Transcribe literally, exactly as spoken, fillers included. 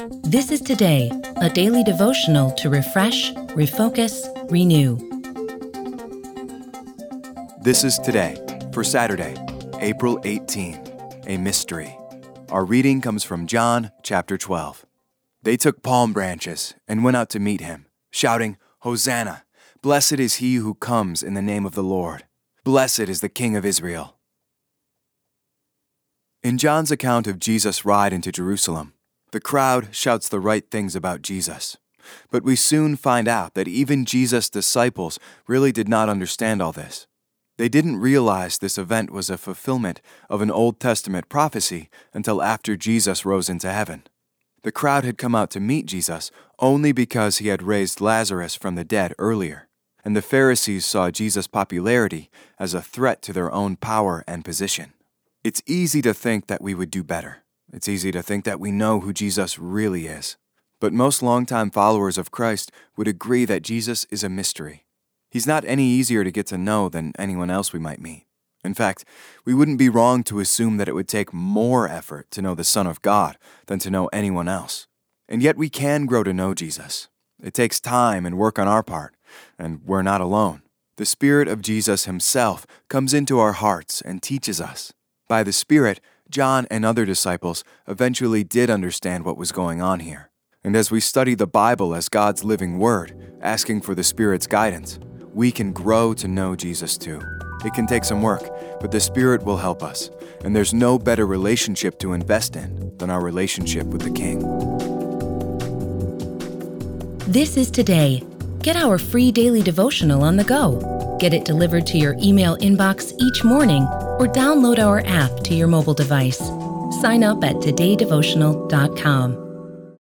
This is Today, a daily devotional to refresh, refocus, renew. This is Today for Saturday, April eighteenth, a mystery. Our reading comes from John chapter twelve. They took palm branches and went out to meet him, shouting, "Hosanna! Blessed is he who comes in the name of the Lord. Blessed is the King of Israel." In John's account of Jesus' ride into Jerusalem, the crowd shouts the right things about Jesus. But we soon find out that even Jesus' disciples really did not understand all this. They didn't realize this event was a fulfillment of an Old Testament prophecy until after Jesus rose into heaven. The crowd had come out to meet Jesus only because he had raised Lazarus from the dead earlier, and the Pharisees saw Jesus' popularity as a threat to their own power and position. It's easy to think that we would do better. It's easy to think that we know who Jesus really is. But most longtime followers of Christ would agree that Jesus is a mystery. He's not any easier to get to know than anyone else we might meet. In fact, we wouldn't be wrong to assume that it would take more effort to know the Son of God than to know anyone else. And yet we can grow to know Jesus. It takes time and work on our part, and we're not alone. The Spirit of Jesus himself comes into our hearts and teaches us. By the Spirit, John and other disciples eventually did understand what was going on here. And as we study the Bible as God's living word, asking for the Spirit's guidance, we can grow to know Jesus too. It can take some work, but the Spirit will help us. And there's no better relationship to invest in than our relationship with the King. This is Today. Get our free daily devotional on the go. Get it delivered to your email inbox each morning or download our app to your mobile device. Sign up at today devotional dot com.